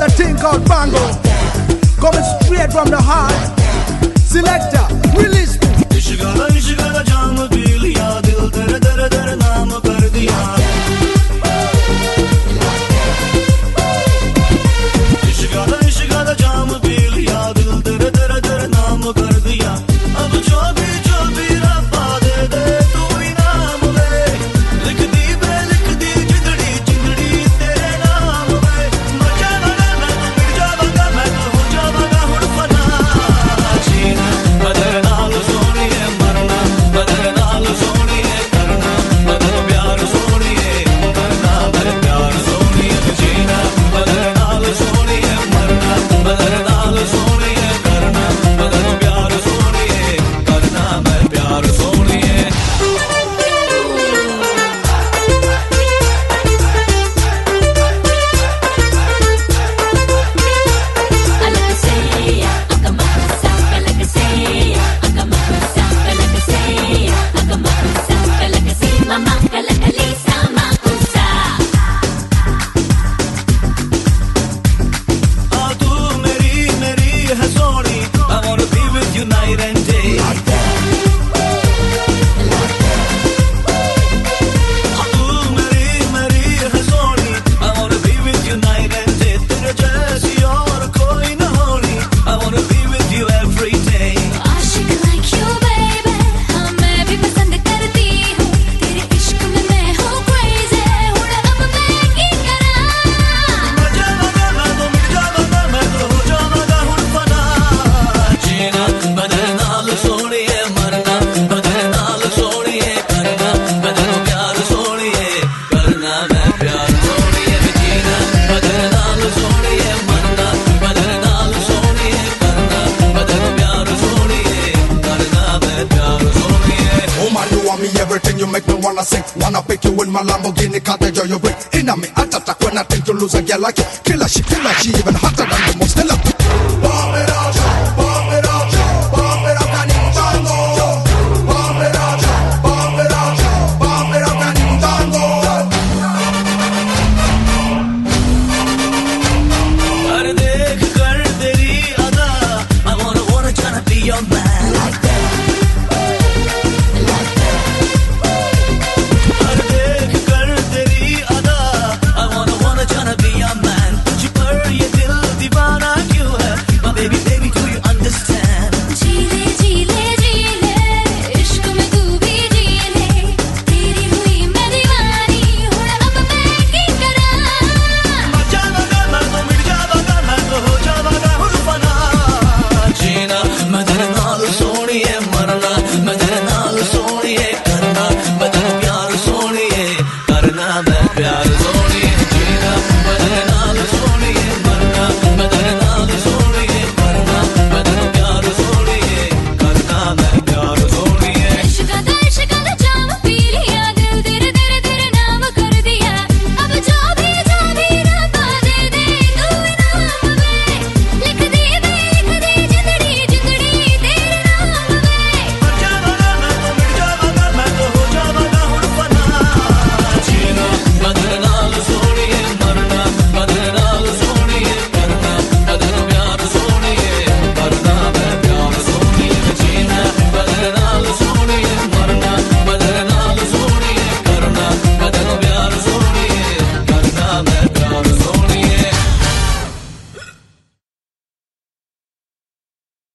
a thing called bango. Coming straight from the heart. Selector, release me. इश्क़ का जाम P लिया, दिल तेरे तेरे तेरे नाम कर दिया. इश्क़ का जाम पी लिया, दिल तेरे तेरे तेरे नाम कर दिया. अब जो भी रब्बा दे दे तू इनाम दे. लिख दी जिंदड़ी जिंदड़ी तेरे नाम पे. मर जावांगा मैं तो मिट जावांगा मैं तो हो जावांगा हुण फना. जीना बदर नाल सोनिए, मरना बदर नाल सोनिए, करना बदर प्यार सोनिए, करना बदर प्यार सोनिए. जीना बदर नाल सोनिए, मरना बदर नाल सोनिए, करना बदर प्यार सोनिए, करना मैं प्यार सोनिए. तू मेरी है Soni. I wanna be with you night and day. तू मेरी है Soni. I wanna be with you night and day. तेरे जैसी और कोई न होनी. I wanna be with you every day. Ashique like you baby, हाँ मैं भी पसंद करती हूँ. तेरे इश्क में मैं हूँ crazy. हुण अब मैं की करा. मर जावांगा मैं तो मिट जावांगा मैं तो हो जावांगा हुण फना. जीना बदर नाल सोनिए, मरना बदर नाल सोनिए, करना बदर प्यार सोनिए, करना मैं प्यार सोनिए. जीना बदर नाल सोनिए, मरना बदर नाल सोनिए, करना बदर प्यार सोनिए, करना मैं प्यार सोनिए. Oh man, you want me everything, you make me wanna sing. Wanna pick you in my Lamborghini, cause the joy you bring. Inna me, attack when I think to lose a girl like you. Killer, she even hotter than the most killer.